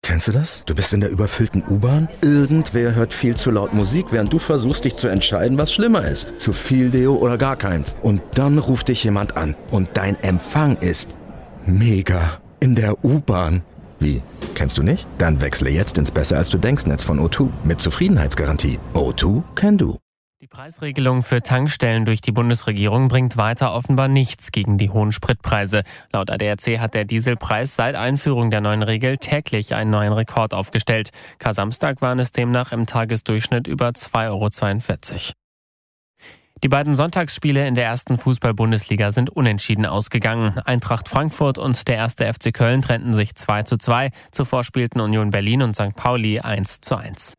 Kennst du das? Du bist in der überfüllten U-Bahn. Irgendwer hört viel zu laut Musik, während du versuchst, dich zu entscheiden, was schlimmer ist. Zu viel Deo oder gar keins. Und dann ruft dich jemand an. Und dein Empfang ist mega. In der U-Bahn. Wie? Kennst du nicht? Dann wechsle jetzt ins Besser-als-du-denkst-Netz von O2 mit Zufriedenheitsgarantie. O2 can do. Die Preisregelung für Tankstellen durch die Bundesregierung bringt weiter offenbar nichts gegen die hohen Spritpreise. Laut ADAC hat der Dieselpreis seit Einführung der neuen Regel täglich einen neuen Rekord aufgestellt. Kar-Samstag waren es demnach im Tagesdurchschnitt über 2,42 €. Die beiden Sonntagsspiele in der ersten Fußball-Bundesliga sind unentschieden ausgegangen. Eintracht Frankfurt und der 1. FC Köln trennten sich 2:2. Zuvor spielten Union Berlin und St. Pauli 1:1.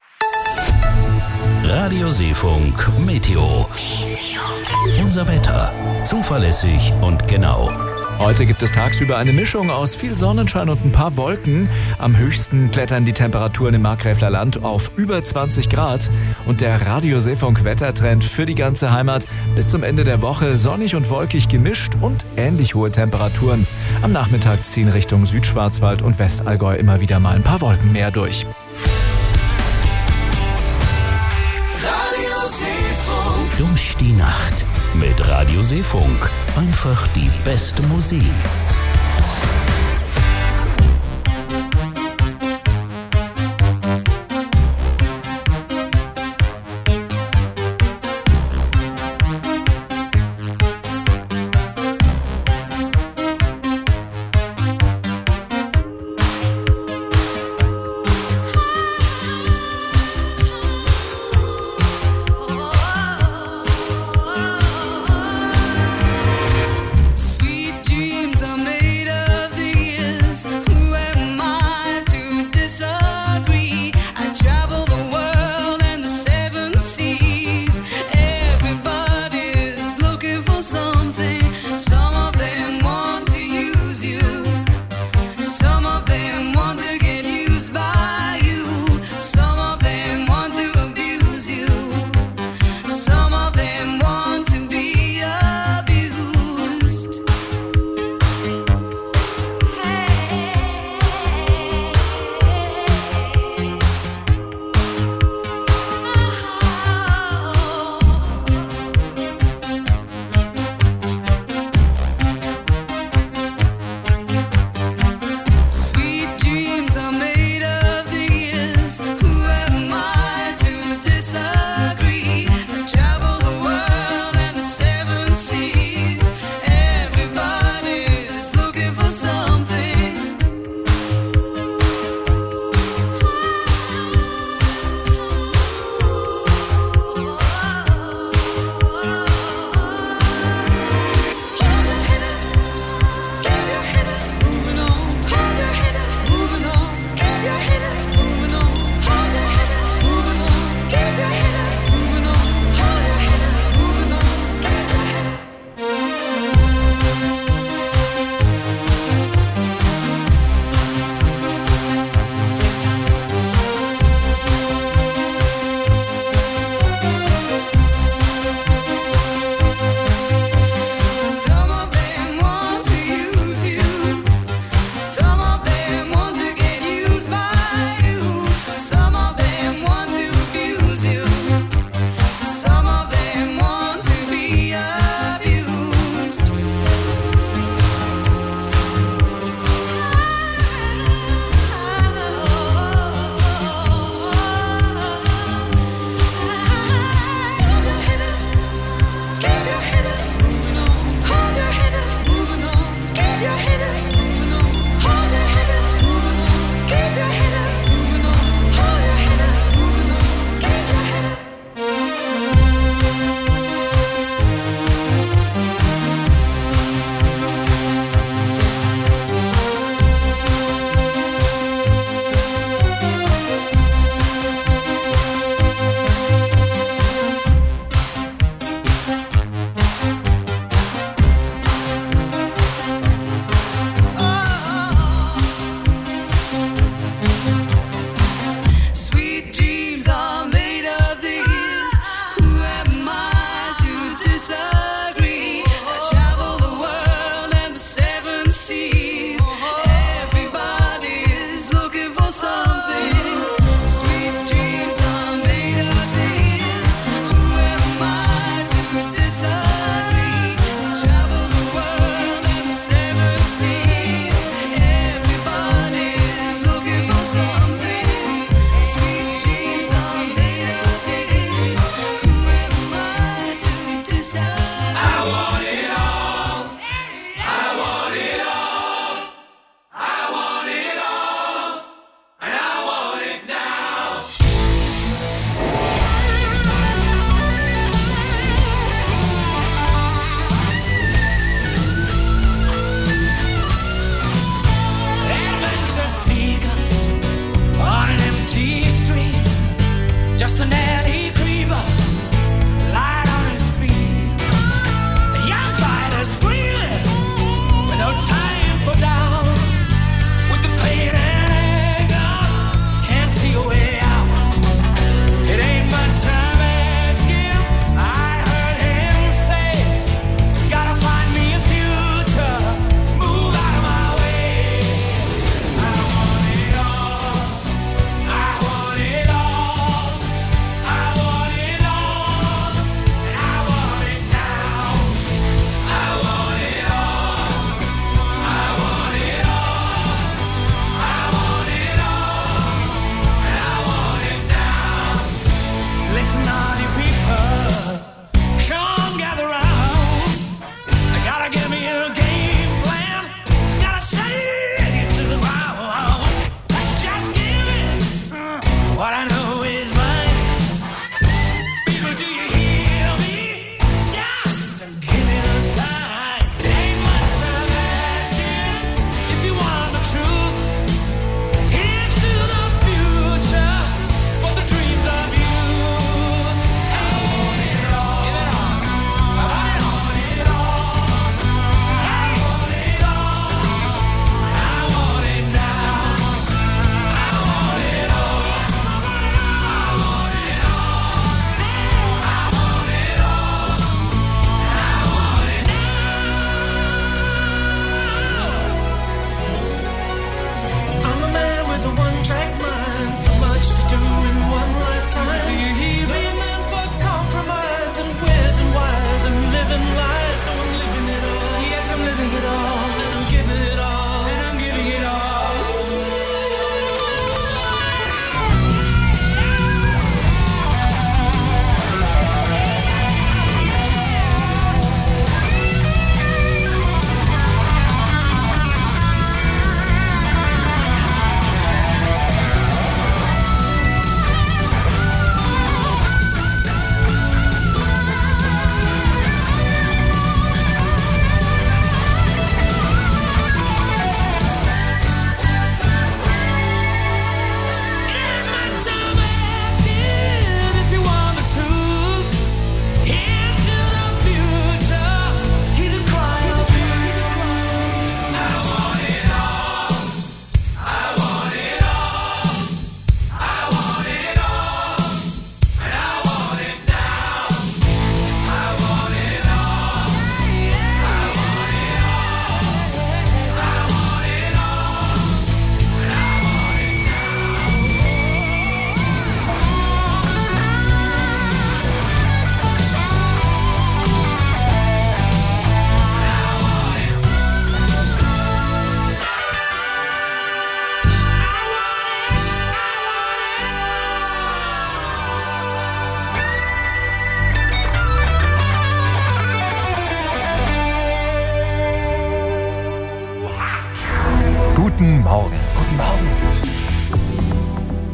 Radio Seefunk Meteo. Unser Wetter. Zuverlässig und genau. Heute gibt es tagsüber eine Mischung aus viel Sonnenschein und ein paar Wolken. Am höchsten klettern die Temperaturen im Markgräfler Land auf über 20 Grad. Und der Radio Seefunk Wettertrend für die ganze Heimat. Bis zum Ende der Woche sonnig und wolkig gemischt und ähnlich hohe Temperaturen. Am Nachmittag ziehen Richtung Südschwarzwald und Westallgäu immer wieder mal ein paar Wolken mehr durch. Durch die Nacht mit Radio Seefunk. Einfach die beste Musik. Sweet dreams are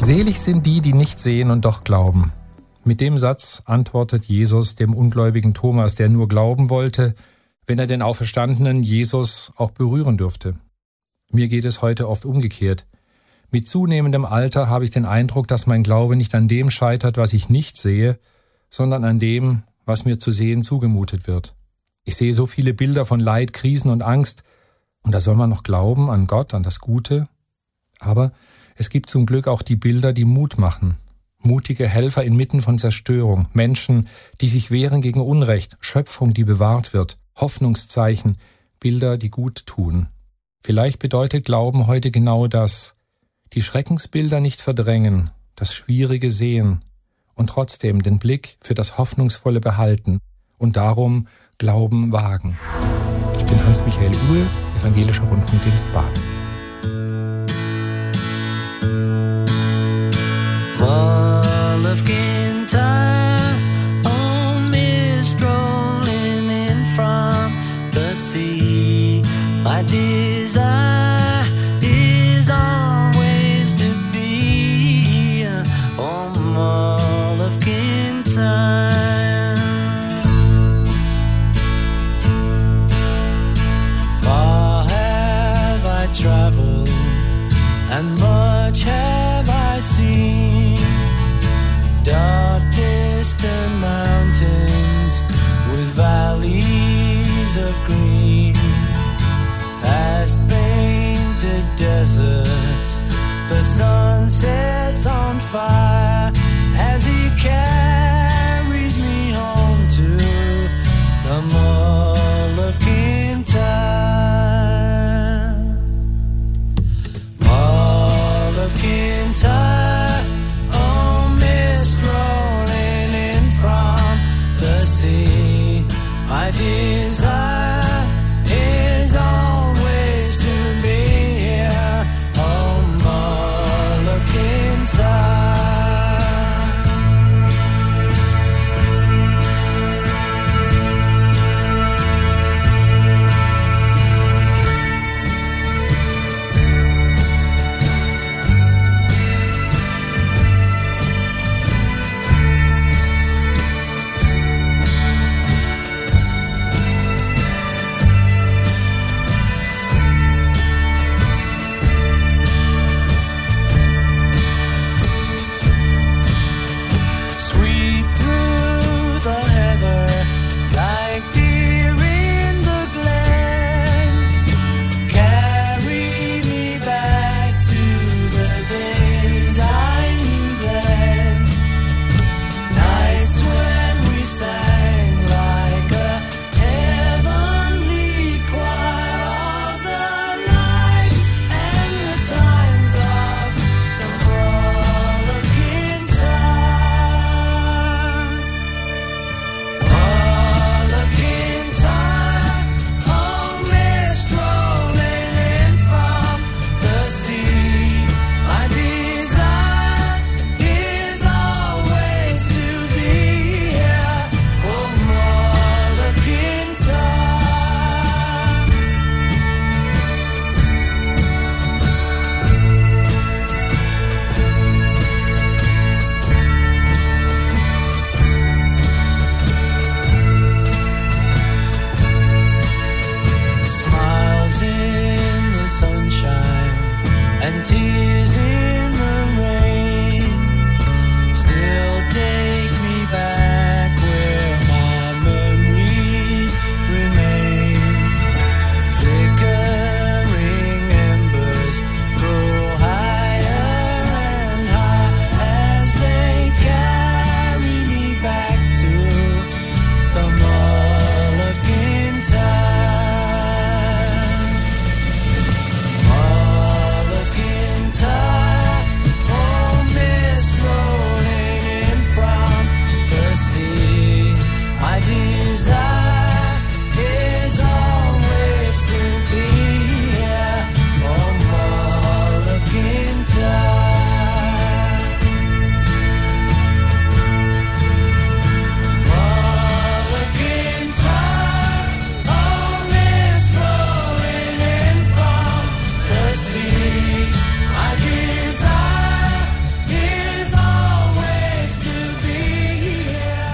Selig sind die, die nicht sehen und doch glauben. Mit dem Satz antwortet Jesus dem ungläubigen Thomas, der nur glauben wollte, wenn er den auferstandenen Jesus auch berühren dürfte. Mir geht es heute oft umgekehrt. Mit zunehmendem Alter habe ich den Eindruck, dass mein Glaube nicht an dem scheitert, was ich nicht sehe, sondern an dem, was mir zu sehen zugemutet wird. Ich sehe so viele Bilder von Leid, Krisen und Angst, und da soll man noch glauben an Gott, an das Gute. Aber es gibt zum Glück auch die Bilder, die Mut machen. Mutige Helfer inmitten von Zerstörung, Menschen, die sich wehren gegen Unrecht, Schöpfung, die bewahrt wird, Hoffnungszeichen, Bilder, die gut tun. Vielleicht bedeutet Glauben heute genau das: die Schreckensbilder nicht verdrängen, das Schwierige sehen und trotzdem den Blick für das Hoffnungsvolle behalten und darum Glauben wagen. Ich bin Hans-Michael Uhl, Evangelischer Rundfunkdienst Baden. Wall of Kintyre, oh, mist rolling in from the sea. My desire is always to be on Wall of Kintyre. Far have I traveled and much have I seen. Dark distant mountains with valleys of green, past painted deserts, the sun sets on fire as he carries me home to the Mull of Kintyre. Mull of Kintyre, oh, mist rolling in from the sea. My desire is always to be here, oh, Mull of Kintyre.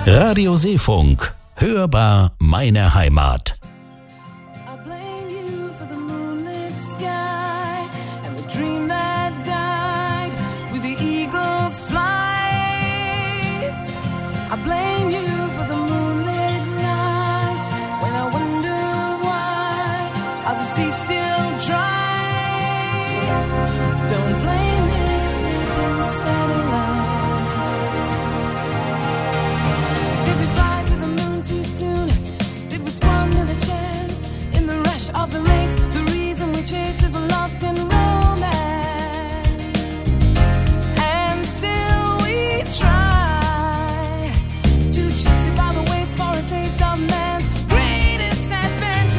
Radio Seefunk. Hörbar meine Heimat.